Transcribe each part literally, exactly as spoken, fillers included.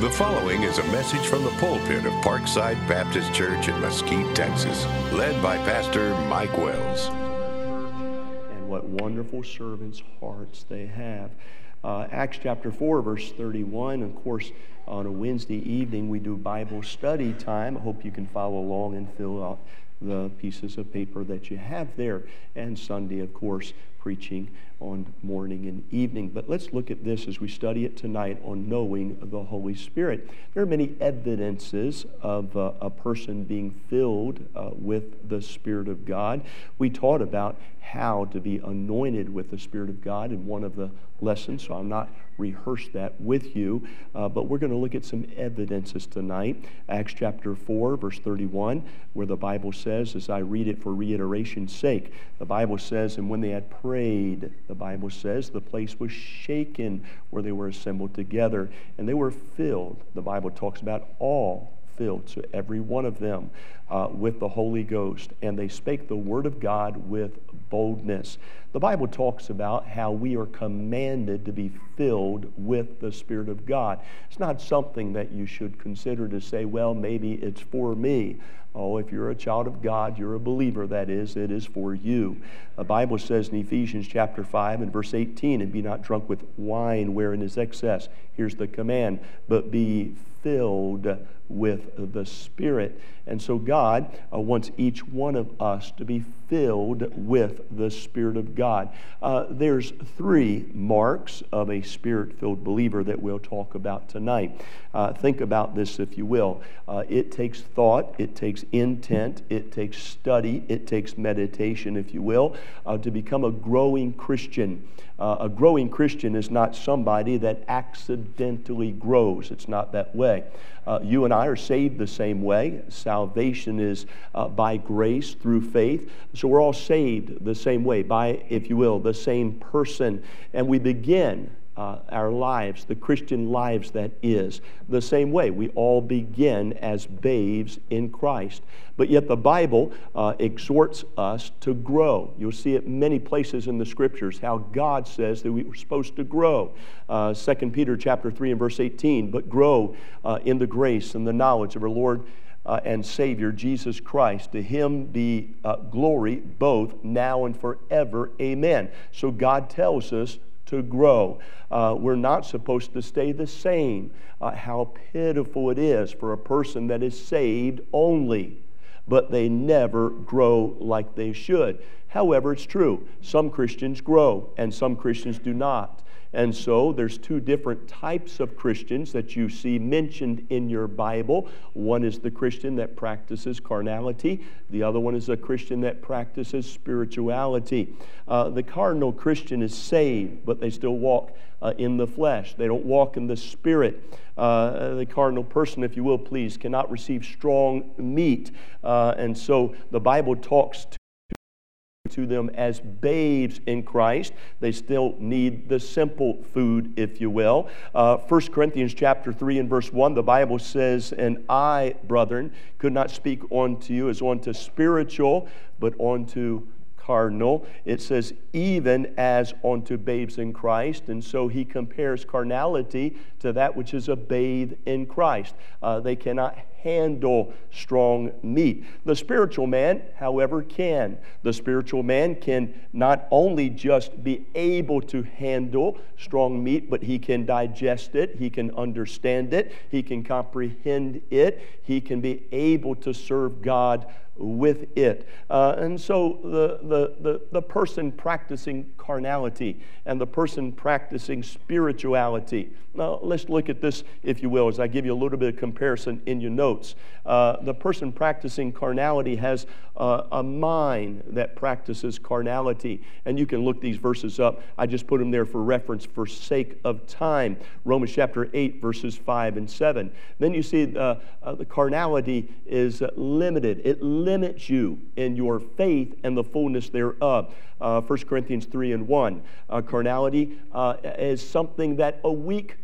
The following is a message from the pulpit of Parkside Baptist Church in Mesquite, Texas, led by Pastor Mike Wells. And what wonderful servants' hearts they have. Uh, Acts chapter four, verse thirty-one. Of course, on a Wednesday evening, we do Bible study time. I hope you can follow along and fill out the pieces of paper that you have there. And Sunday, of course, preaching on morning and evening. But let's look at this as we study it tonight on knowing the Holy Spirit. There are many evidences of uh, a person being filled uh, with the Spirit of God. We taught about how to be anointed with the Spirit of God in one of the lessons, so I'll not rehearse that with you, uh, but we're going to look at some evidences tonight. Acts chapter four, verse thirty-one, where the Bible says, as I read it for reiteration's sake, the Bible says, and when they had prayed, the Bible says, the place was shaken where they were assembled together, and they were filled. The Bible talks about all filled, so every one of them uh, with the Holy Ghost, and they spake the word of God with boldness. The Bible talks about how we are commanded to be filled with the Spirit of God. It's not something that you should consider to say, well, maybe it's for me. Oh, if you're a child of God, you're a believer, that is, it is for you. The Bible says in Ephesians chapter five and verse eighteen, and be not drunk with wine wherein is excess. Here's the command, but be filled with the Spirit. And so God uh, wants each one of us to be filled with the Spirit of God. Uh, there's three marks of a Spirit-filled believer that we'll talk about tonight. Uh, think about this, if you will. Uh, it takes thought, it takes intent, it takes study, it takes meditation, if you will, uh, to become a growing Christian. Uh, a growing Christian is not somebody that accidentally grows. It's not that way. Uh, you and I are saved the same way. Salvation is uh, by grace through faith. So we're all saved the same way, by, if you will, the same person. And we begin Uh, our lives, the Christian lives that is, the same way. We all begin as babes in Christ. But yet the Bible uh, exhorts us to grow. You'll see it many places in the Scriptures, how God says that we were supposed to grow. Uh, Second Peter chapter three and verse eighteen, but grow uh, in the grace and the knowledge of our Lord Uh, and Savior, Jesus Christ. To Him be uh, glory both now and forever. Amen. So God tells us to grow. Uh, we're not supposed to stay the same. Uh, how pitiful it is for a person that is saved only, but they never grow like they should. However, it's true. Some Christians grow and some Christians do not. And so there's two different types of Christians that you see mentioned in your Bible. One is the Christian that practices carnality. The other one is a Christian that practices spirituality. Uh, the carnal Christian is saved, but they still walk uh, in the flesh. They don't walk in the Spirit. Uh, the carnal person, if you will, please, cannot receive strong meat. Uh, and so the Bible talks to to them as babes in Christ. They still need the simple food, if you will. Uh, First Corinthians chapter three and verse one, the Bible says, and I, brethren, could not speak unto you as unto spiritual, but unto carnal. It says, even as unto babes in Christ. And so he compares carnality to that which is a babe in Christ. Uh, they cannot handle strong meat. The spiritual man, however, can. The spiritual man can not only just be able to handle strong meat, but he can digest it, he can understand it, he can comprehend it, he can be able to serve God with it. Uh, and so the, the, the, the person practicing carnality and the person practicing spirituality. Now, let's look at this, if you will, as I give you a little bit of comparison in your notes. Uh, the person practicing carnality has uh, a mind that practices carnality. And you can look these verses up. I just put them there for reference for sake of time. Romans chapter eight, verses five and seven. Then you see uh, uh, the carnality is uh, limited. It limits you in your faith and the fullness thereof. Uh, First Corinthians three and one. Uh, carnality uh, is something that a weak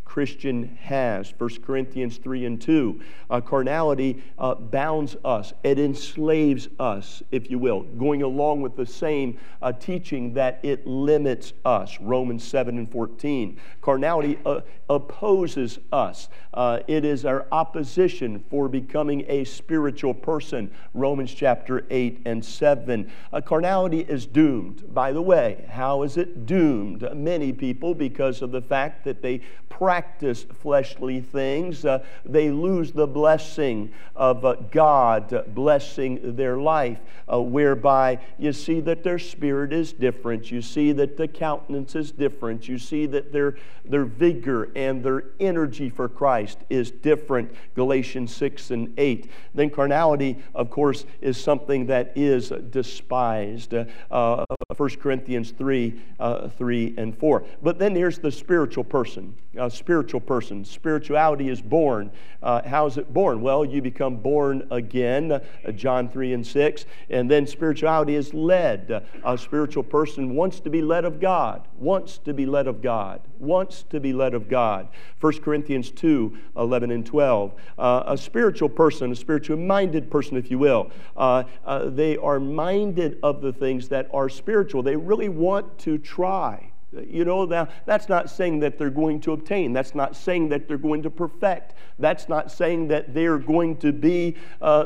Christian has. First Corinthians three and two. Uh, carnality uh, bounds us. It enslaves us, if you will, going along with the same uh, teaching that it limits us. Romans seven and fourteen. Carnality uh, opposes us. Uh, it is our opposition for becoming a spiritual person. Romans chapter eight and seven. Uh, carnality is doomed. By the way, how is it doomed? Many people, because of the fact that they practice fleshly things, uh, they lose the blessing of uh, God uh, blessing their life, uh, whereby you see that their spirit is different. You see that the countenance is different. You see that their, their vigor and their energy for Christ is different. Galatians six and eight. Then carnality, of course, is something that is despised. Uh, First Corinthians three, uh, three and four. But then here's the spiritual person. A spiritual person. Spirituality is born. Uh, how is it born? Well, you become born again, uh, John three and six. And then spirituality is led. Uh, a spiritual person wants to be led of God. Wants to be led of God. Wants to be led of God. First Corinthians two, eleven and twelve. Uh, a spiritual person, a spiritually minded person, if you will, uh, uh, they are minded of the things that are spiritual. They really want to try. You know, now, that's not saying that they're going to obtain. That's not saying that they're going to perfect. That's not saying that they're going to be uh,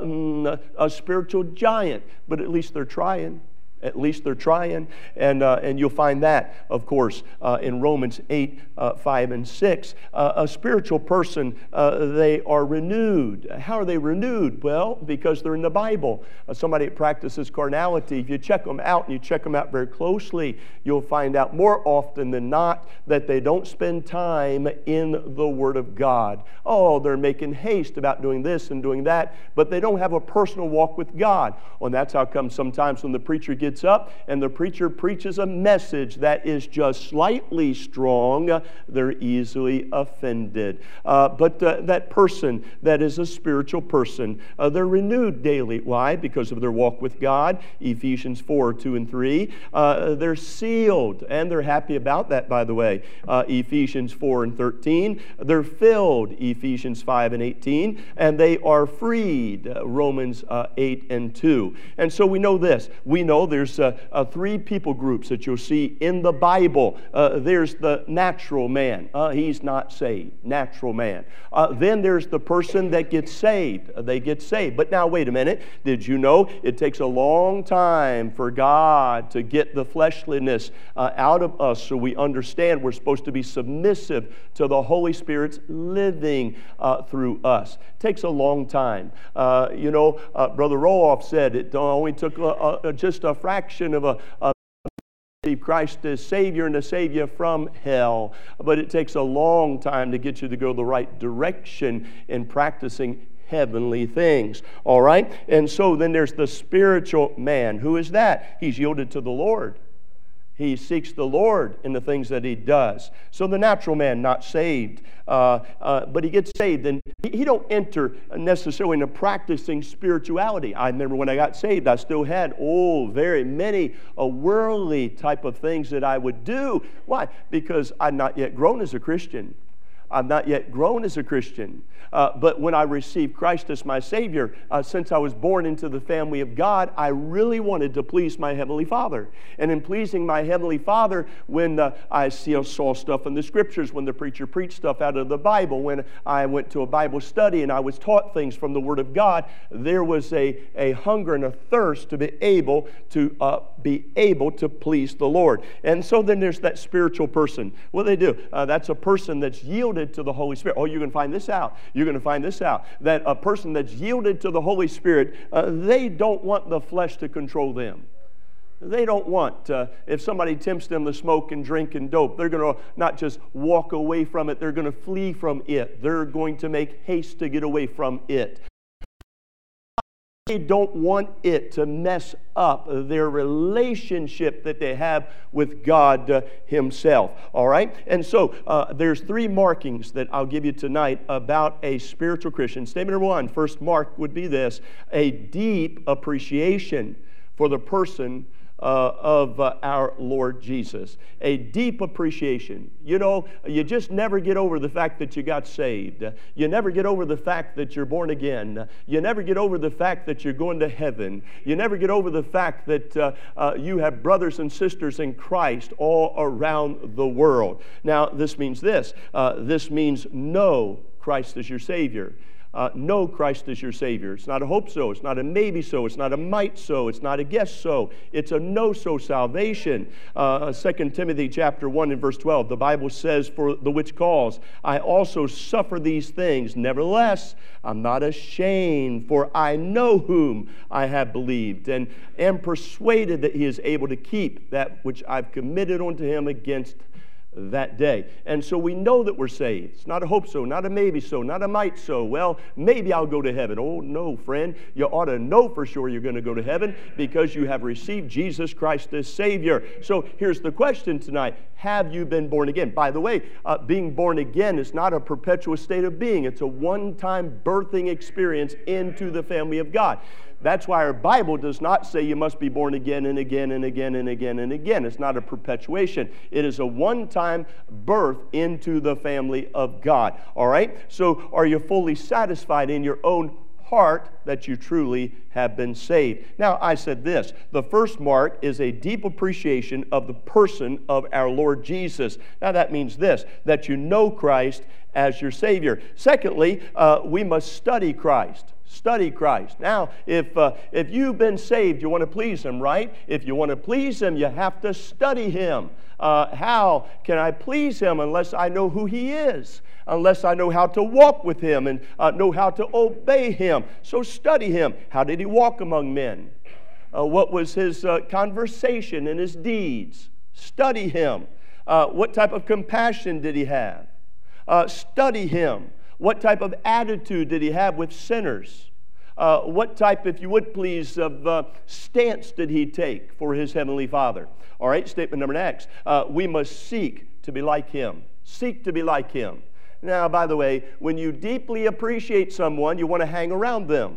a spiritual giant. But at least they're trying. At least they're trying. And, uh, and you'll find that, of course, uh, in Romans eight, uh, five, and six. Uh, a spiritual person, uh, they are renewed. How are they renewed? Well, because they're in the Bible. Uh, somebody that practices carnality, if you check them out and you check them out very closely, you'll find out more often than not that they don't spend time in the Word of God. Oh, they're making haste about doing this and doing that, but they don't have a personal walk with God. Well, and that's how come sometimes when the preacher gets up and the preacher preaches a message that is just slightly strong, they're easily offended. Uh, but uh, that person that is a spiritual person, uh, they're renewed daily. Why? Because of their walk with God. Ephesians four, two and three. Uh, they're sealed, and they're happy about that, by the way. Uh, Ephesians four and thirteen. They're filled, Ephesians five and eighteen. And they are freed, uh, Romans uh, eight and two. And so we know this. We know there's There's uh, uh, three people groups that you'll see in the Bible. Uh, there's the natural man. Uh, he's not saved. Natural man. Uh, then there's the person that gets saved. Uh, they get saved. But now, wait a minute. Did you know it takes a long time for God to get the fleshliness uh, out of us so we understand we're supposed to be submissive to the Holy Spirit's living uh, through us? It takes a long time. Uh, you know, uh, Brother Roloff said it only took a, a, just a fraction of a, a Christ as Savior and to save you from hell. But it takes a long time to get you to go the right direction in practicing heavenly things. All right? And so then there's the spiritual man. Who is that? He's yielded to the Lord. He seeks the Lord in the things that he does. So the natural man, not saved, uh, uh, but he gets saved. And he, he don't enter necessarily into practicing spirituality. I remember when I got saved, I still had, oh, very many uh, worldly type of things that I would do. Why? Because I'd not yet grown as a Christian. I've not yet grown as a Christian. Uh, but when I received Christ as my Savior, uh, since I was born into the family of God, I really wanted to please my Heavenly Father. And in pleasing my Heavenly Father, when uh, I see, saw stuff in the Scriptures, when the preacher preached stuff out of the Bible, when I went to a Bible study and I was taught things from the Word of God, there was a, a hunger and a thirst to be able to uh, be able to please the Lord. And so then there's that spiritual person. What do they do? Uh, that's a person that's yielded to the Holy Spirit. Oh, you're going to find this out. You're going to find this out. That a person that's yielded to the Holy Spirit, uh, they don't want the flesh to control them. They don't want, uh, if somebody tempts them to smoke and drink and dope, they're going to not just walk away from it, they're going to flee from it. They're going to make haste to get away from it. They don't want it to mess up their relationship that they have with God uh, Himself. All right? And so uh, there's three markings that I'll give you tonight about a spiritual Christian. Statement number one, first mark would be this: a deep appreciation for the person uh, of uh, our Lord Jesus. A deep appreciation. You know, you just never get over the fact that you got saved. You never get over the fact that you're born again. You never get over the fact that you're going to heaven. You never get over the fact that uh, uh, you have brothers and sisters in Christ all around the world. Now, this means this. Uh, this means know Christ as your Savior. Uh, know Christ as your Savior. It's not a hope so. It's not a maybe so. It's not a might so. It's not a guess so. It's a know so salvation. Uh, Second Timothy chapter one and verse twelve, the Bible says, for the which cause I also suffer these things. Nevertheless, I'm not ashamed, for I know whom I have believed, and am persuaded that He is able to keep that which I've committed unto Him against that day. And so we know that we're saved. It's not a hope so, not a maybe so, not a might so. Well, maybe I'll go to heaven. Oh, no, friend. You ought to know for sure you're going to go to heaven because you have received Jesus Christ as Savior. So here's the question tonight. Have you been born again? By the way, uh, being born again is not a perpetual state of being. It's a one-time birthing experience into the family of God. That's why our Bible does not say you must be born again and again and again and again and again. It's not a perpetuation. It is a one-time birth into the family of God. All right? So are you fully satisfied in your own heart that you truly have been saved? Now, I said this. The first mark is a deep appreciation of the person of our Lord Jesus. Now, that means this, that you know Christ as your Savior. Secondly, uh, we must study Christ. Study Christ. Now, if, uh, if you've been saved, you want to please Him, right? If you want to please Him, you have to study Him. Uh, how can I please Him unless I know who He is? Unless I know how to walk with Him and uh, know how to obey Him. So study Him. How did He walk among men? Uh, what was His uh, conversation and His deeds? Study Him. Uh, what type of compassion did He have? Uh, study Him. What type of attitude did He have with sinners? Uh, what type, if you would please, of uh, stance did He take for His Heavenly Father? All right, statement number next. Uh, we must seek to be like Him. Seek to be like Him. Now, by the way, when you deeply appreciate someone, you want to hang around them.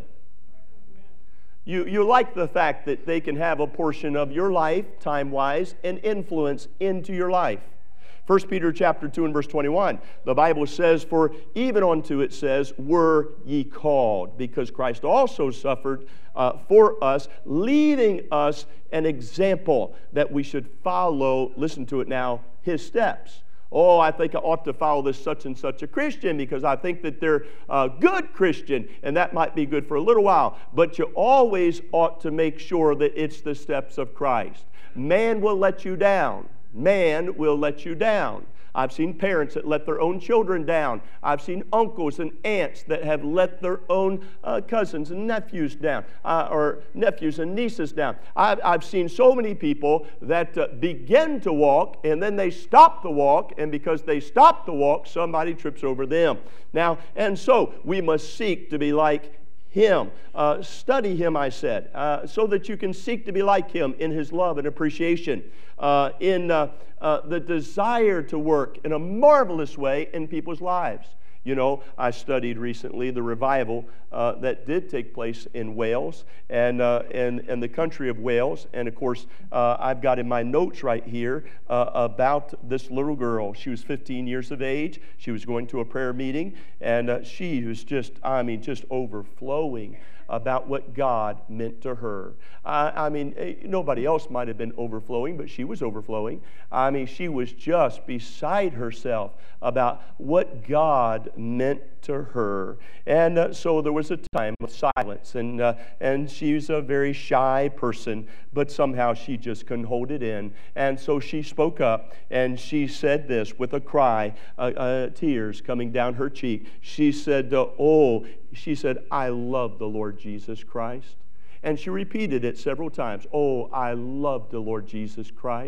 You, you like the fact that they can have a portion of your life, time-wise, and influence into your life. First Peter chapter two and verse twenty-one, the Bible says, for even unto it says, were ye called, because Christ also suffered uh, for us, leaving us an example that we should follow, listen to it now, His steps. Oh, I think I ought to follow this such and such a Christian because I think that they're a good Christian, and that might be good for a little while. But you always ought to make sure that it's the steps of Christ. Man will let you down. Man will let you down. I've seen parents that let their own children down. I've seen uncles and aunts that have let their own uh, cousins and nephews down, uh, or nephews and nieces down. I've, I've seen so many people that uh, begin to walk, and then they stop the walk, and because they stop the walk, somebody trips over them. Now, and so we must seek to be like Him. Uh, study Him, I said, uh, so that you can seek to be like Him in His love and appreciation, uh, in uh, uh, the desire to work in a marvelous way in people's lives. You know, I studied recently the revival uh, that did take place in Wales and, uh, and, and the country of Wales. And of course, uh, I've got in my notes right here uh, about this little girl. She was fifteen years of age. She was going to a prayer meeting, and uh, she was just, I mean, just overflowing about what God meant to her. I, I mean, nobody else might have been overflowing, but she was overflowing. I mean, she was just beside herself about what God meant to her. And uh, so there was a time of silence, and uh, and she's a very shy person, but somehow she just couldn't hold it in. And so she spoke up, and she said this with a cry, uh, uh, tears coming down her cheek. She said, uh, oh, she said, I love the Lord Jesus Christ. And she repeated it several times. Oh, I love the Lord Jesus Christ.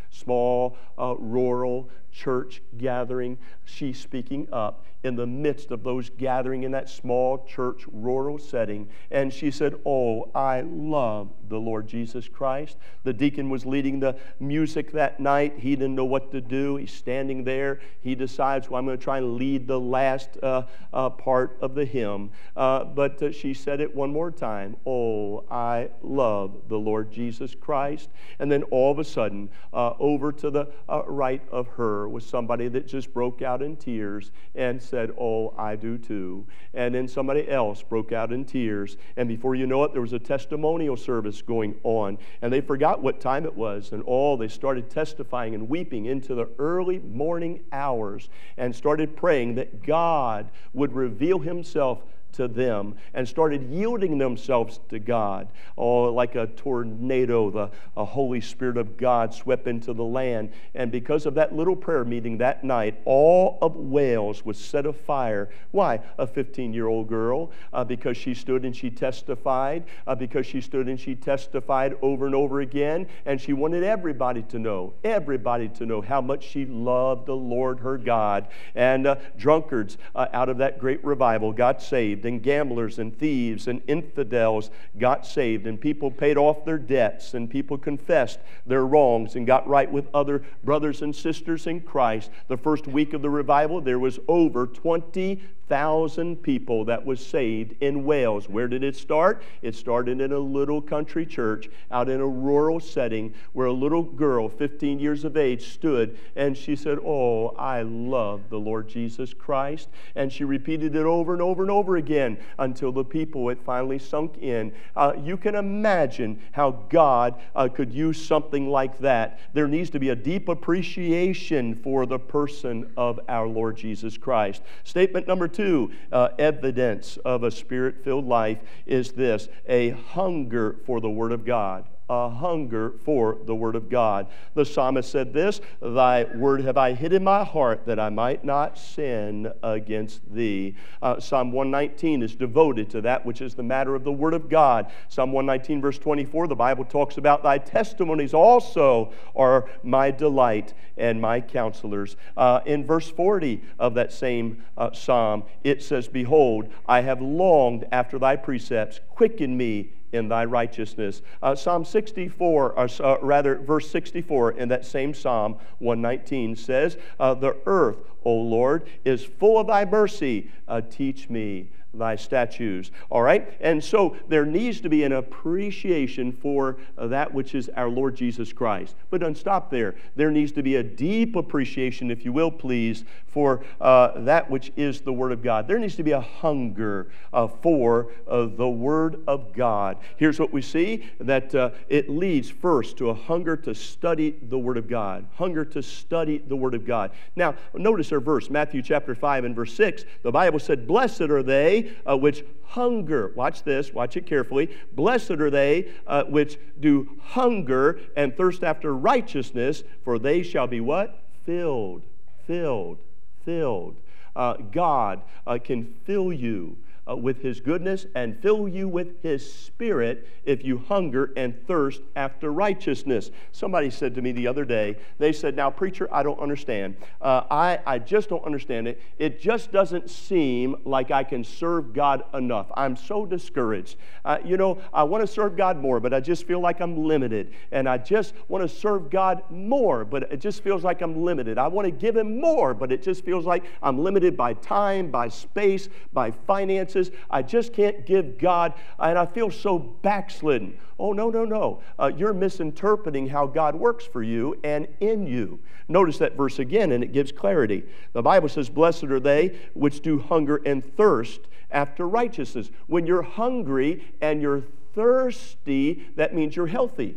Small, uh, rural church gathering. She's speaking up in the midst of those gathering in that small church rural setting. And she said, oh, I love the Lord Jesus Christ. The deacon was leading the music that night. He didn't know what to do. He's standing there. He decides, well, I'm going to try and lead the last uh, uh, part of the hymn. Uh, but uh, she said it one more time. Oh, I love the Lord Jesus Christ. And then all of a sudden, uh, over to the uh, right of her was somebody that just broke out in tears and said, oh, I do too. And then somebody else broke out in tears. And before you know it, there was a testimonial service going on. And they forgot what time it was. And all they started testifying and weeping into the early morning hours and started praying that God would reveal Himself to them and started yielding themselves to God. Oh, like a tornado, the a Holy Spirit of God swept into the land. And because of that little prayer meeting that night, all of Wales was set afire. Why? A fifteen-year-old girl, uh, because she stood and she testified, uh, because she stood and she testified over and over again, and she wanted everybody to know, everybody to know how much she loved the Lord her God. And uh, drunkards uh, out of that great revival got saved, and gamblers and thieves and infidels got saved, and people paid off their debts, and people confessed their wrongs and got right with other brothers and sisters in Christ. The first week of the revival, there was over twenty thousand people that was saved in Wales. Where did it start? It started in a little country church out in a rural setting where a little girl, fifteen years of age, stood and she said, oh, I love the Lord Jesus Christ. And she repeated it over and over and over again until the people, it finally sunk in. Uh, you can imagine how God uh, could use something like that. There needs to be a deep appreciation for the person of our Lord Jesus Christ. Statement number two. Two, uh, evidence of a Spirit-filled life is this: a hunger for the Word of God. A hunger for the Word of God. The psalmist said this, Thy word have I hid in my heart that I might not sin against Thee. Uh, Psalm one nineteen is devoted to that which is the matter of the Word of God. Psalm one nineteen verse twenty-four, the Bible talks about Thy testimonies also are my delight and my counselors. Uh, in verse forty of that same uh, psalm, it says, Behold, I have longed after Thy precepts. Quicken me in Thy righteousness. Uh, Psalm sixty-four, or uh, rather verse sixty-four in that same Psalm one nineteen says, uh, The earth, O Lord, is full of Thy mercy. Uh, teach me Thy statutes. All right? And so there needs to be an appreciation for uh, that which is our Lord Jesus Christ. But don't stop there. There needs to be a deep appreciation, if you will, please, for uh, that which is the Word of God. There needs to be a hunger uh, for uh, the Word of God. Here's what we see, that uh, it leads first to a hunger to study the Word of God. Hunger to study the Word of God. Now, notice our verse, Matthew chapter five and verse six. The Bible said, Blessed are they Uh, which hunger, watch this, watch it carefully. Blessed are they uh, which do hunger and thirst after righteousness, for they shall be what? Filled, filled, filled. Uh, God uh, can fill you Uh, with His goodness and fill you with His Spirit if you hunger and thirst after righteousness. Somebody said to me the other day, they said, now, preacher, I don't understand. Uh, I, I just don't understand it. It just doesn't seem like I can serve God enough. I'm so discouraged. Uh, you know, I want to serve God more, but I just feel like I'm limited. And I just want to serve God more, but it just feels like I'm limited. I want to give Him more, but it just feels like I'm limited by time, by space, by finances. I just can't give God, and I feel so backslidden. Oh, no, no, no. Uh, you're misinterpreting how God works for you and in you. Notice that verse again, and it gives clarity. The Bible says, Blessed are they which do hunger and thirst after righteousness. When you're hungry and you're thirsty, that means you're healthy.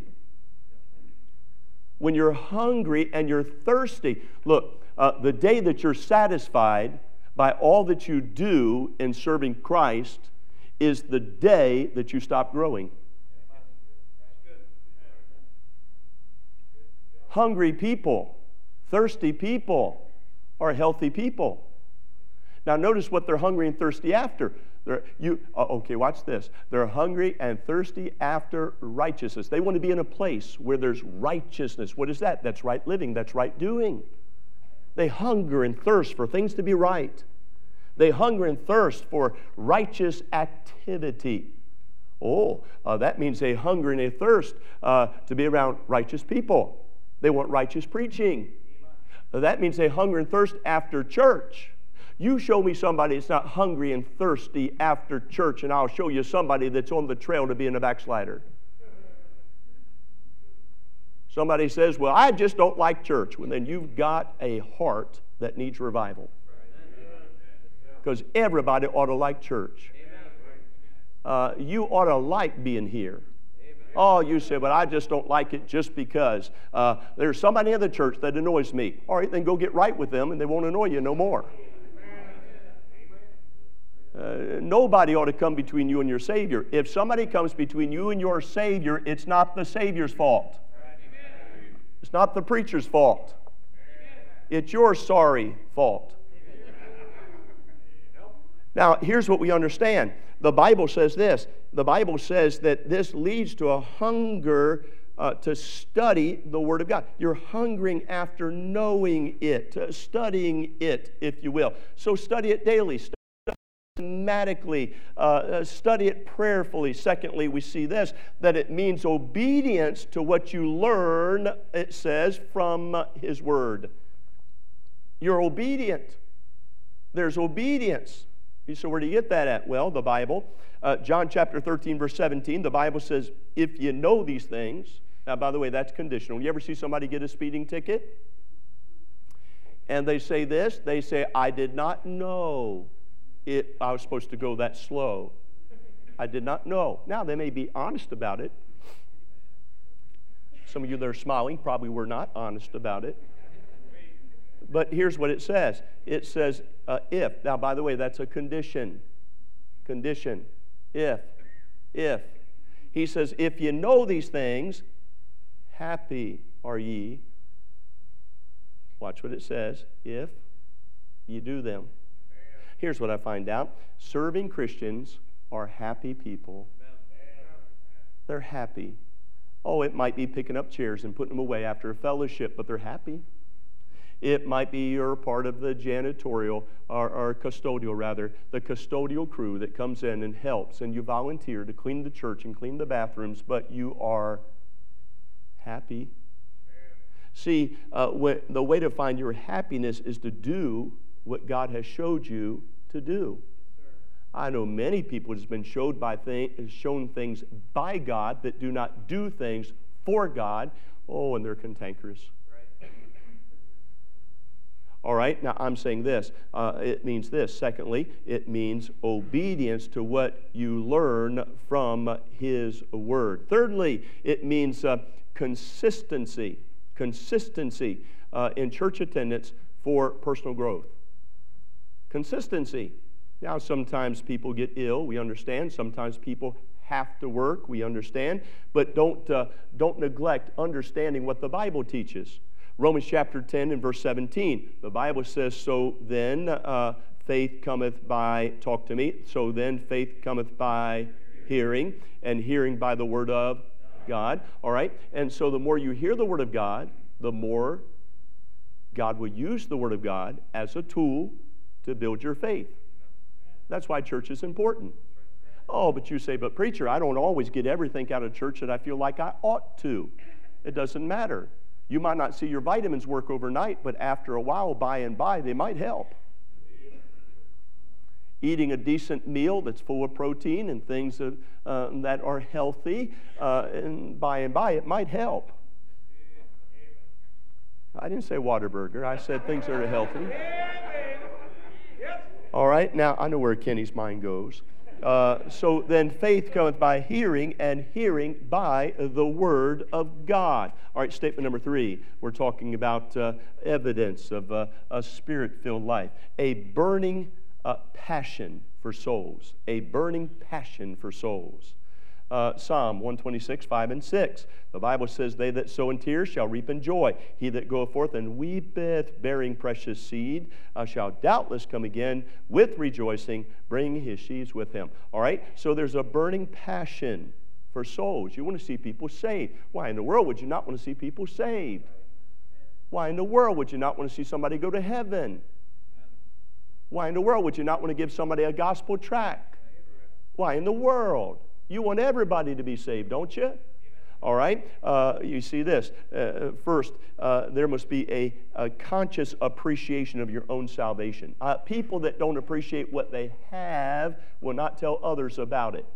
When you're hungry and you're thirsty, look, uh, the day that you're satisfied by all that you do in serving Christ is the day that you stop growing. Hungry people, thirsty people are healthy people. Now notice what they're hungry and thirsty after. They're, you, uh, okay, watch this. They're hungry and thirsty after righteousness. They want to be in a place where there's righteousness. What is that? That's right living. That's right doing. They hunger and thirst for things to be right. They hunger and thirst for righteous activity. Oh, uh, that means they hunger and they thirst uh, to be around righteous people. They want righteous preaching. Uh, that means they hunger and thirst after church. You show me somebody that's not hungry and thirsty after church, and I'll show you somebody that's on the trail to being a backslider. Somebody says, well, I just don't like church. Well, then you've got a heart that needs revival. Because everybody ought to like church. Uh, you ought to like being here. Oh, you say, but I just don't like it just because uh, there's somebody in the church that annoys me. All right, then go get right with them and they won't annoy you no more. Uh, nobody ought to come between you and your Savior. If somebody comes between you and your Savior, it's not the Savior's fault. It's not the preacher's fault. It's your sorry fault. Now, here's what we understand. The Bible says this. The Bible says that this leads to a hunger uh, to study the Word of God. You're hungering after knowing it, uh, studying it, if you will. So study it daily. Study systematically, uh, study it prayerfully. Secondly, we see this, that it means obedience to what you learn, it says, from His Word. You're obedient. There's obedience. So where do you get that at? Well, the Bible. Uh, John chapter thirteen, verse seventeen, the Bible says, if you know these things, now by the way, that's conditional. You ever see somebody get a speeding ticket? And they say this, they say, I did not know it, I was supposed to go that slow. I did not know. Now, they may be honest about it. Some of you that are smiling probably were not honest about it. But here's what it says. It says, uh, if. Now, by the way, that's a condition. Condition. If. If. He says, if you know these things, happy are ye. Watch what it says. If you do them. Here's what I find out. Serving Christians are happy people. They're happy. Oh, it might be picking up chairs and putting them away after a fellowship, but they're happy. It might be you're part of the janitorial, or, or custodial rather, the custodial crew that comes in and helps, and you volunteer to clean the church and clean the bathrooms, but you are happy. See, uh, what, the way to find your happiness is to do what God has showed you to do. I know many people has been showed by th- shown things by God that do not do things for God. Oh, and they're cantankerous. All right, now I'm saying this. Uh, it means this. Secondly, it means obedience to what you learn from His Word. Thirdly, it means uh, consistency. Consistency uh, in church attendance for personal growth. Consistency. Now, sometimes people get ill, we understand. Sometimes people have to work, we understand. But don't, uh, don't neglect understanding what the Bible teaches. Romans chapter ten and verse seventeen, the Bible says, so then uh, faith cometh by, talk to me, so then faith cometh by hearing, and hearing by the word of God. All right? And so the more you hear the word of God, the more God will use the word of God as a tool to build your faith. That's why church is important. Oh, but you say, but preacher, I don't always get everything out of church that I feel like I ought to. It doesn't matter. You might not see your vitamins work overnight, but after a while, by and by, they might help. Eating a decent meal that's full of protein and things that, uh, that are healthy, uh, and by and by, it might help. I didn't say Whataburger. I said things that are healthy. All right, now I know where Kenny's mind goes. Uh, so then faith cometh by hearing, and hearing by the word of God. All right, statement number three. We're talking about uh, evidence of uh, a spirit-filled life. A burning uh, passion for souls. A burning passion for souls. Uh, Psalm one twenty-six, five and six. The Bible says, they that sow in tears shall reap in joy. He that goeth forth and weepeth, bearing precious seed, uh, shall doubtless come again with rejoicing, bringing his sheaves with him. All right? So there's a burning passion for souls. You want to see people saved. Why in the world would you not want to see people saved? Why in the world would you not want to see somebody go to heaven? Why in the world would you not want to give somebody a gospel tract? Why in the world? You want everybody to be saved, don't you? All right? Uh, you see this. Uh, first, uh, there must be a, a conscious appreciation of your own salvation. Uh, people that don't appreciate what they have will not tell others about it.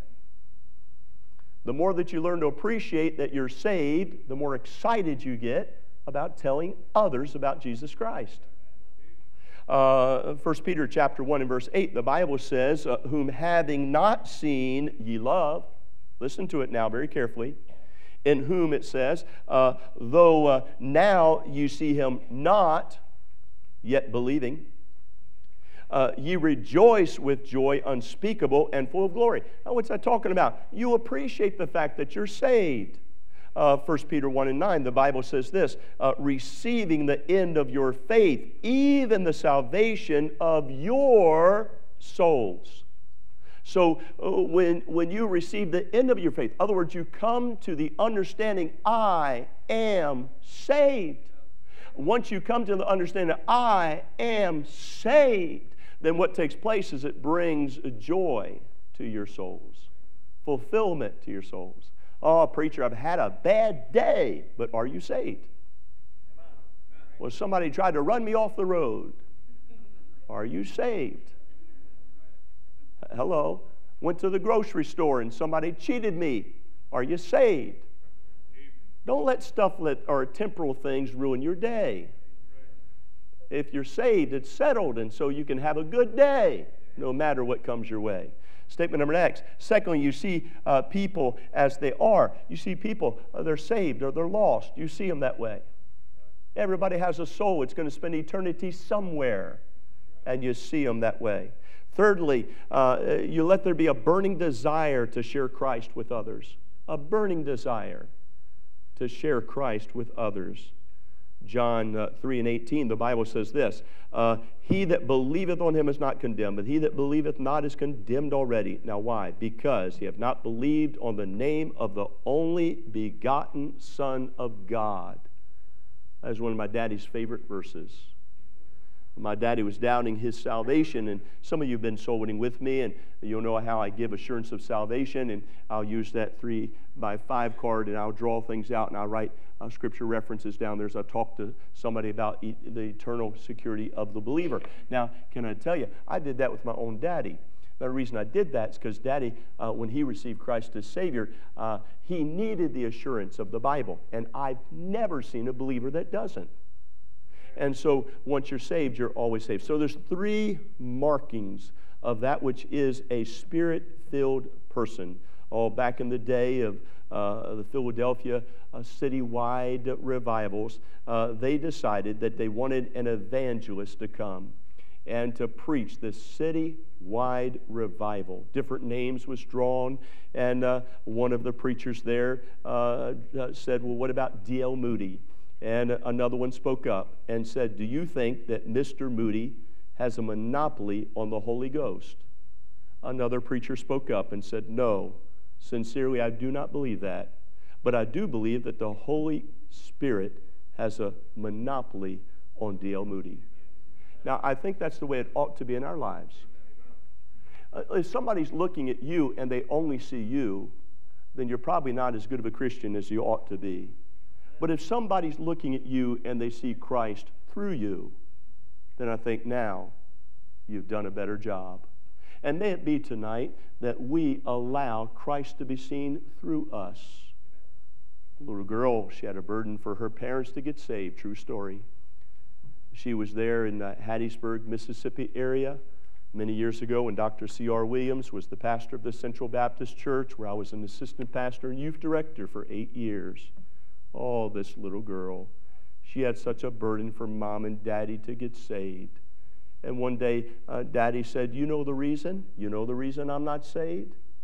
The more that you learn to appreciate that you're saved, the more excited you get about telling others about Jesus Christ. Uh, First Peter chapter one and verse eight, the Bible says, uh, whom having not seen ye love. Listen to it now very carefully. In whom it says, uh, though uh, now you see him not, yet believing, uh, ye rejoice with joy unspeakable and full of glory. Now what's that talking about? You appreciate the fact that you're saved. Uh, First Peter one and nine, the Bible says this, uh, receiving the end of your faith, even the salvation of your souls. So uh, when, when you receive the end of your faith, in other words, you come to the understanding, I am saved. Once you come to the understanding, I am saved, then what takes place is it brings joy to your souls, fulfillment to your souls. Oh, preacher, I've had a bad day, but are you saved? Well, somebody tried to run me off the road. Are you saved? Hello. Went to the grocery store and somebody cheated me. Are you saved? Don't let stuff that are temporal things ruin your day. If you're saved, it's settled, and so you can have a good day no matter what comes your way. Statement number X. Secondly, you see uh, people as they are. You see people, uh, they're saved or they're lost. You see them that way. Everybody has a soul. It's going to spend eternity somewhere, and you see them that way. Thirdly, uh, you let there be a burning desire to share Christ with others. A burning desire to share Christ with others. John uh, three and eighteen, the Bible says this, uh, he that believeth on him is not condemned, but he that believeth not is condemned already. Now why? Because he hath not believed on the name of the only begotten Son of God. That is one of my daddy's favorite verses. My daddy was doubting his salvation, and some of you have been soul winning with me, and you'll know how I give assurance of salvation, and I'll use that three by five card, and I'll draw things out, and I'll write uh, scripture references down there as I talk to somebody about e the eternal security of the believer. Now, can I tell you, I did that with my own daddy. The reason I did that is because Daddy, uh, when he received Christ as Savior, uh, he needed the assurance of the Bible, and I've never seen a believer that doesn't. And so once you're saved, you're always saved. So there's three markings of that which is a Spirit-filled person. Oh, back in the day of uh, the Philadelphia uh, citywide revivals, uh, they decided that they wanted an evangelist to come and to preach this city-wide revival. Different names was drawn, and uh, one of the preachers there uh, said, well, what about D L Moody? And another one spoke up and said, do you think that Mister Moody has a monopoly on the Holy Ghost? Another preacher spoke up and said, no, sincerely, I do not believe that. But I do believe that the Holy Spirit has a monopoly on D L Moody. Now, I think that's the way it ought to be in our lives. Uh, if somebody's looking at you and they only see you, then you're probably not as good of a Christian as you ought to be. But if somebody's looking at you and they see Christ through you, then I think now you've done a better job. And may it be tonight that we allow Christ to be seen through us. A little girl, she had a burden for her parents to get saved. True story. She was there in the Hattiesburg, Mississippi area many years ago when Doctor C R Williams was the pastor of the Central Baptist Church, where I was an assistant pastor and youth director for eight years. Oh, this little girl. She had such a burden for mom and daddy to get saved. And one day, uh, daddy said, you know the reason? You know the reason I'm not saved?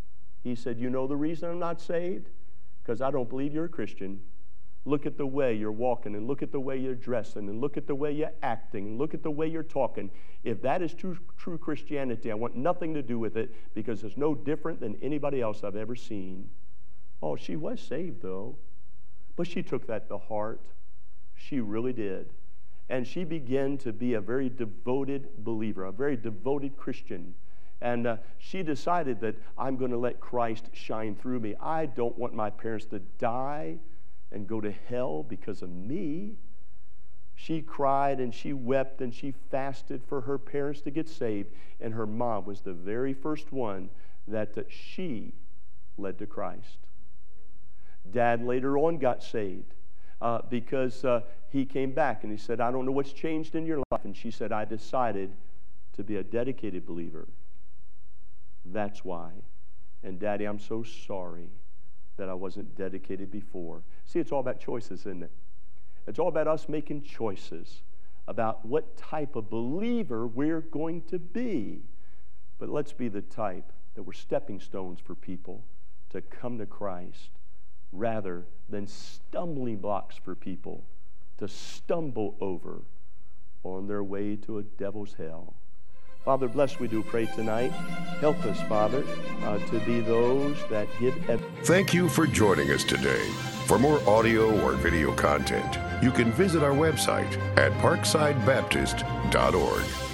He said, you know the reason I'm not saved? Because I don't believe you're a Christian. Look at the way you're walking, and look at the way you're dressing, and look at the way you're acting, and look at the way you're talking. If that is true, true Christianity, I want nothing to do with it, because it's no different than anybody else I've ever seen. Oh, she was saved, though. But she took that to heart. She really did. And she began to be a very devoted believer, a very devoted Christian. And uh, she decided that I'm going to let Christ shine through me. I don't want my parents to die and go to hell because of me. She cried and she wept and she fasted for her parents to get saved. And her mom was the very first one that uh, she led to Christ. Dad later on got saved uh, because uh, he came back and he said, I don't know what's changed in your life. And she said, I decided to be a dedicated believer. That's why. And Daddy, I'm so sorry that I wasn't dedicated before. See, it's all about choices, isn't it? It's all about us making choices about what type of believer we're going to be. But let's be the type that we're stepping stones for people to come to Christ, rather than stumbling blocks for people to stumble over on their way to a devil's hell. Father, bless we do pray tonight. Help us, Father, uh, to be those that give evidence. Thank you for joining us today. For more audio or video content, you can visit our website at parkside baptist dot org.